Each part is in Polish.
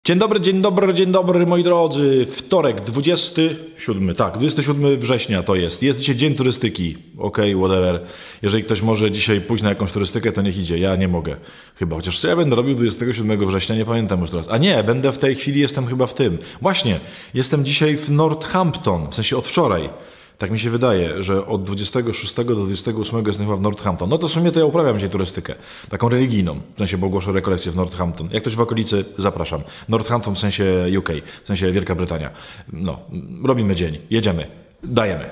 Dzień dobry moi drodzy. Wtorek, 27 września to jest. Jest dzisiaj dzień turystyki. Okej, whatever. Jeżeli ktoś może dzisiaj pójść na jakąś turystykę, to niech idzie. Ja nie mogę. Chyba, chociaż co ja będę robił 27 września, nie pamiętam już teraz. A nie, będę w tej chwili, jestem chyba w tym. Właśnie, jestem dzisiaj w Northampton, w sensie od wczoraj. Tak mi się wydaje, że od 26 do 28 jestem chyba w Northampton. No to w sumie to ja uprawiam dzisiaj turystykę. Taką religijną. W sensie, bo ogłoszę rekolekcję w Northampton. Jak ktoś w okolicy, zapraszam. Northampton w sensie UK, w sensie Wielka Brytania. No, robimy dzień. Jedziemy. Dajemy.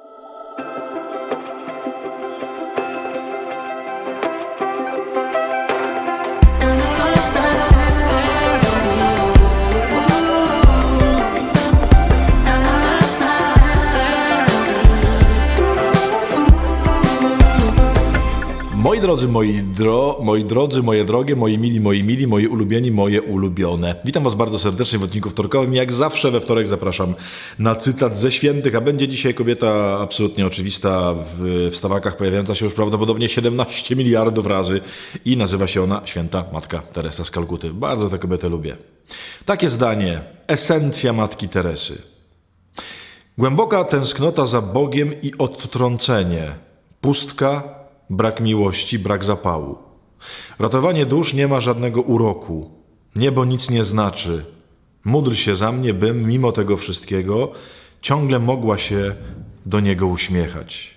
Moi drodzy, moi drodzy, moje drogie, moi mili, moi ulubieni, moje ulubione. Witam was bardzo serdecznie w odcinku wtorkowym. Jak zawsze we wtorek zapraszam na cytat ze świętych, a będzie dzisiaj kobieta absolutnie oczywista w stawakach, pojawiająca się już prawdopodobnie 17 miliardów razy i nazywa się ona Święta Matka Teresa z Kalkuty. Bardzo tę kobietę lubię. Takie zdanie, esencja Matki Teresy. Głęboka tęsknota za Bogiem i odtrącenie, pustka, brak miłości, brak zapału. Ratowanie dusz nie ma żadnego uroku. Niebo nic nie znaczy. Módl się za mnie, bym mimo tego wszystkiego ciągle mogła się do niego uśmiechać.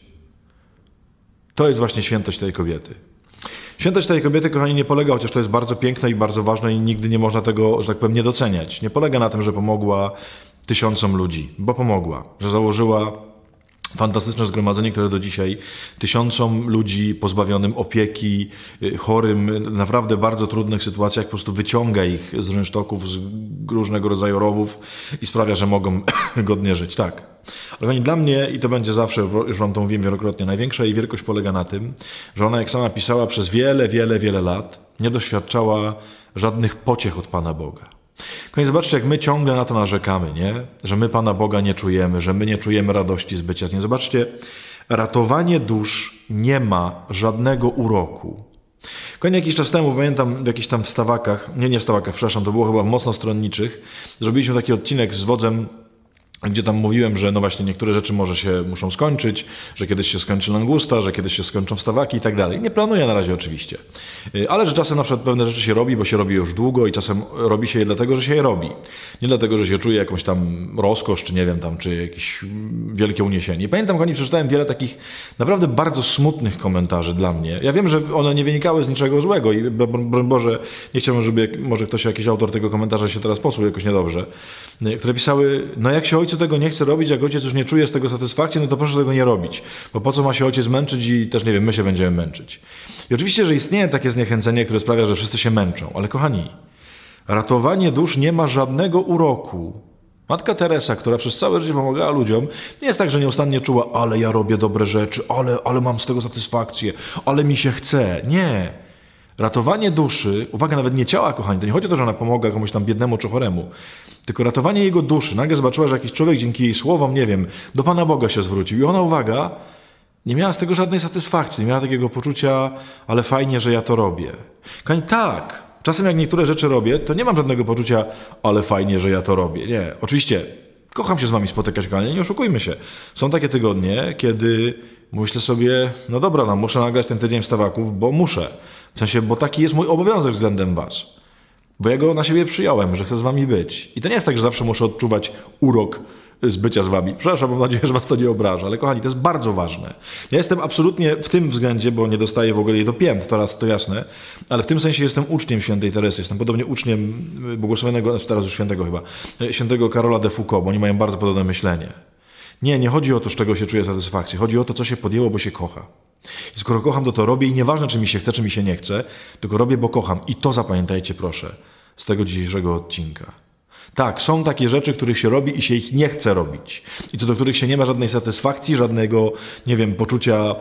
To jest właśnie świętość tej kobiety. Świętość tej kobiety, kochani, nie polega, chociaż to jest bardzo piękne i bardzo ważne i nigdy nie można tego, że tak powiem, nie doceniać. Nie polega na tym, że pomogła tysiącom ludzi, bo pomogła, że założyła fantastyczne zgromadzenie, które do dzisiaj tysiącom ludzi pozbawionym opieki, chorym, naprawdę bardzo trudnych sytuacjach po prostu wyciąga ich z rynsztoków, z różnego rodzaju rowów i sprawia, że mogą godnie żyć. Tak. Ale dla mnie, i to będzie zawsze, już wam to mówiłem wielokrotnie, największa jej wielkość polega na tym, że ona, jak sama pisała, przez wiele lat nie doświadczała żadnych pociech od Pana Boga. Kochani, zobaczcie, jak my ciągle na to narzekamy, nie? Że my Pana Boga nie czujemy, że my nie czujemy radości z bycia z Nim. Zobaczcie, ratowanie dusz nie ma żadnego uroku. Kochani, jakiś czas temu, pamiętam, w jakichś tam wstawakach, nie wstawakach, przepraszam, to było chyba w Mocno Stronniczych, zrobiliśmy taki odcinek z wodzem, gdzie tam mówiłem, że no właśnie niektóre rzeczy może się muszą skończyć, że kiedyś się skończy langusta, że kiedyś się skończą wstawaki i tak dalej. Nie planuję na razie oczywiście. Ale że czasem na przykład pewne rzeczy się robi, bo się robi już długo i czasem robi się je dlatego, że się je robi. Nie dlatego, że się czuje jakąś tam rozkosz, czy nie wiem tam, czy jakieś wielkie uniesienie. I pamiętam, kochani, przeczytałem wiele takich naprawdę bardzo smutnych komentarzy dla mnie. Ja wiem, że one nie wynikały z niczego złego i broń Boże, nie chciałbym, żeby może ktoś, jakiś autor tego komentarza się teraz poczuł jakoś niedobrze, które pisały, no jak się ojcu tego nie chce robić, jak ojciec już nie czuje z tego satysfakcji, no to proszę tego nie robić. Bo po co ma się ojciec męczyć i też nie wiem, my się będziemy męczyć. I oczywiście, że istnieje takie zniechęcenie, które sprawia, że wszyscy się męczą. Ale kochani, ratowanie dusz nie ma żadnego uroku. Matka Teresa, która przez całe życie pomagała ludziom, nie jest tak, że nieustannie czuła, ale ja robię dobre rzeczy, ale mam z tego satysfakcję, ale mi się chce. Nie. Ratowanie duszy, uwaga, nawet nie ciała, kochani, to nie chodzi o to, że ona pomaga komuś tam biednemu czy choremu, tylko ratowanie jego duszy. Nagle zobaczyła, że jakiś człowiek dzięki jej słowom, nie wiem, do Pana Boga się zwrócił. I ona, uwaga, nie miała z tego żadnej satysfakcji, nie miała takiego poczucia, ale fajnie, że ja to robię. Kochani, tak, czasem jak niektóre rzeczy robię, to nie mam żadnego poczucia, ale fajnie, że ja to robię. Nie, oczywiście, kocham się z wami spotykać, kochani, nie oszukujmy się. Są takie tygodnie, kiedy myślę sobie, no dobra, no muszę nagrać ten tydzień wstawaków, bo muszę. W sensie, bo taki jest mój obowiązek względem was. Bo ja go na siebie przyjąłem, że chcę z wami być. I to nie jest tak, że zawsze muszę odczuwać urok z bycia z wami. Przepraszam, mam nadzieję, że was to nie obraża, ale kochani, to jest bardzo ważne. Ja jestem absolutnie w tym względzie, bo nie dostaję w ogóle jej do pięt, teraz to jasne, ale w tym sensie jestem uczniem świętej Teresy, jestem podobnie uczniem błogosławionego, znaczy teraz już świętego chyba, świętego Karola de Foucault, bo oni mają bardzo podobne myślenie. Nie chodzi o to, z czego się czuję satysfakcję. Chodzi o to, co się podjęło, bo się kocha. I skoro kocham, to robię i nieważne, czy mi się chce, czy mi się nie chce, tylko robię, bo kocham. I to zapamiętajcie, proszę, z tego dzisiejszego odcinka. Tak, są takie rzeczy, których się robi i się ich nie chce robić. I co do których się nie ma żadnej satysfakcji, żadnego, nie wiem, poczucia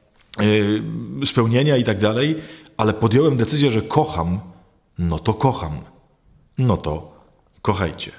spełnienia i tak dalej, ale podjąłem decyzję, że kocham, no to kocham. No to kochajcie.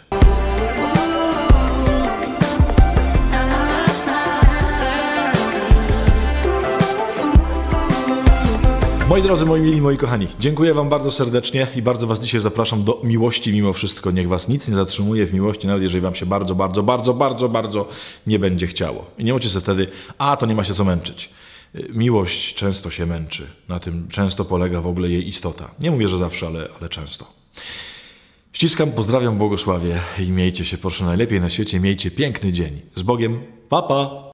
Moi drodzy, moi mili, moi kochani, dziękuję wam bardzo serdecznie i bardzo was dzisiaj zapraszam do miłości mimo wszystko. Niech was nic nie zatrzymuje w miłości, nawet jeżeli wam się bardzo nie będzie chciało. I nie mówcie sobie wtedy, to nie ma się co męczyć. Miłość często się męczy. Na tym często polega w ogóle jej istota. Nie mówię, że zawsze, ale często. Ściskam, pozdrawiam, błogosławię i miejcie się proszę najlepiej na świecie. Miejcie piękny dzień. Z Bogiem. Pa, pa!